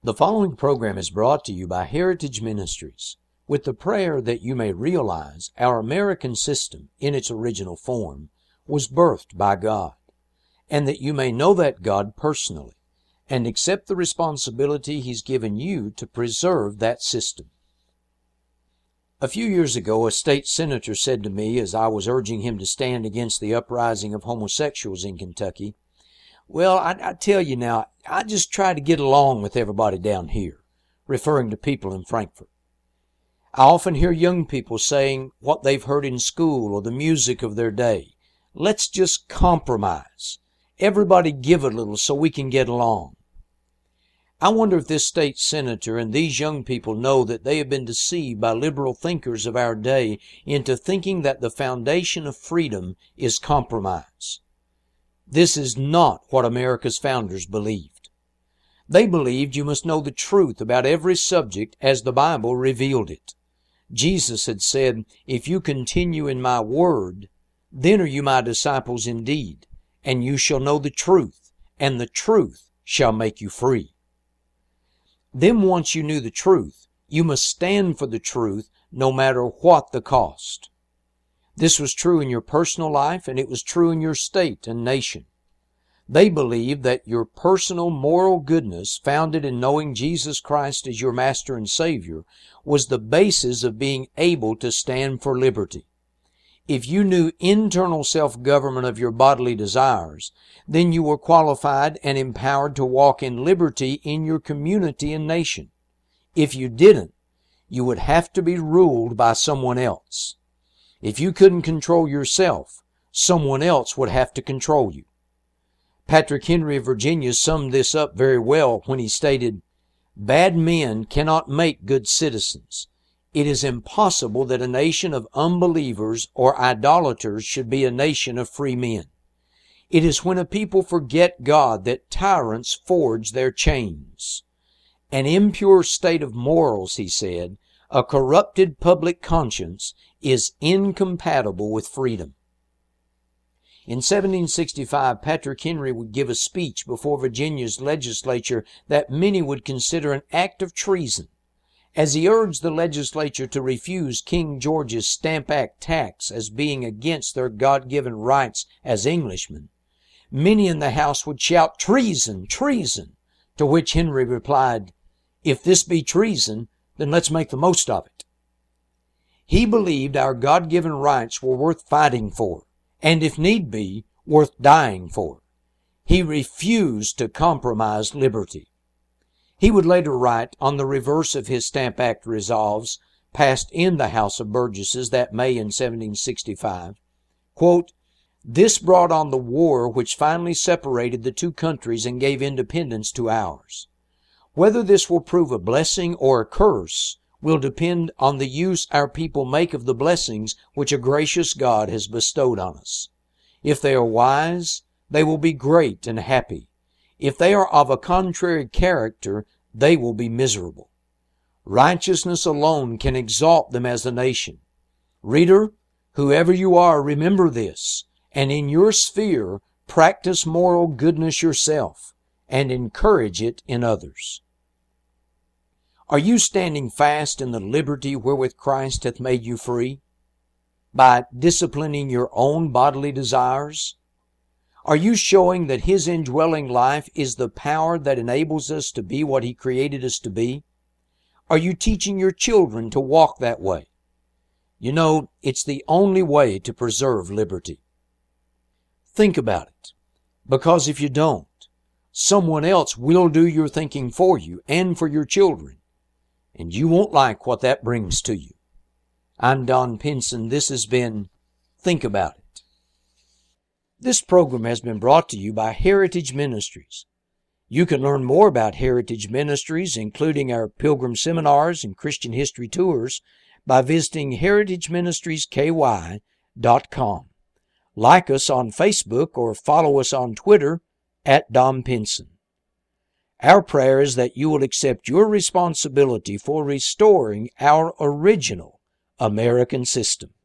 The following program is brought to you by Heritage Ministries, with the prayer that you may realize our American system in its original form was birthed by God, and that you may know that God personally and accept the responsibility He's given you to preserve that system. A few years ago, a state senator said to me as I was urging him to stand against the uprising of homosexuals in Kentucky, "Well, I tell you now, I just try to get along with everybody down here," referring to people in Frankfort. I often hear young people saying what they've heard in school or the music of their day. "Let's just compromise. Everybody give a little so we can get along." I wonder if this state senator and these young people know that they have been deceived by liberal thinkers of our day into thinking that the foundation of freedom is compromise. This is not what America's founders believed. They believed you must know the truth about every subject as the Bible revealed it. Jesus had said, "If you continue in my word, then are you my disciples indeed, and you shall know the truth, and the truth shall make you free." Then once you knew the truth, you must stand for the truth no matter what the cost. This was true in your personal life, and it was true in your state and nation. They believed that your personal moral goodness, founded in knowing Jesus Christ as your Master and Savior, was the basis of being able to stand for liberty. If you knew internal self-government of your bodily desires, then you were qualified and empowered to walk in liberty in your community and nation. If you didn't, you would have to be ruled by someone else. If you couldn't control yourself, someone else would have to control you. Patrick Henry of Virginia summed this up very well when he stated, "Bad men cannot make good citizens. It is impossible that a nation of unbelievers or idolaters should be a nation of free men. It is when a people forget God that tyrants forge their chains. An impure state of morals," he said, "a corrupted public conscience is incompatible with freedom." In 1765, Patrick Henry would give a speech before Virginia's legislature that many would consider an act of treason, as he urged the legislature to refuse King George's Stamp Act tax as being against their God-given rights as Englishmen. Many in the House would shout, "Treason! Treason!" To which Henry replied, "If this be treason, then let's make the most of it." He believed our God-given rights were worth fighting for, and if need be, worth dying for. He refused to compromise liberty. He would later write on the reverse of his Stamp Act resolves, passed in the House of Burgesses that May in 1765, quote, "This brought on the war which finally separated the two countries and gave independence to ours. Whether this will prove a blessing or a curse will depend on the use our people make of the blessings which a gracious God has bestowed on us. If they are wise, they will be great and happy. If they are of a contrary character, they will be miserable. Righteousness alone can exalt them as a nation. Reader, whoever you are, remember this, and in your sphere practice moral goodness yourself, and encourage it in others." Are you standing fast in the liberty wherewith Christ hath made you free? By disciplining your own bodily desires? Are you showing that His indwelling life is the power that enables us to be what He created us to be? Are you teaching your children to walk that way? You know, it's the only way to preserve liberty. Think about it, because if you don't, someone else will do your thinking for you and for your children, and you won't like what that brings to you. I'm Don Pinson. This has been Think About It. This program has been brought to you by Heritage Ministries. You can learn more about Heritage Ministries, including our pilgrim seminars and Christian history tours, by visiting heritageministriesky.com. Like us on Facebook or follow us on Twitter @Don Pinson. Our prayer is that you will accept your responsibility for restoring our original American system.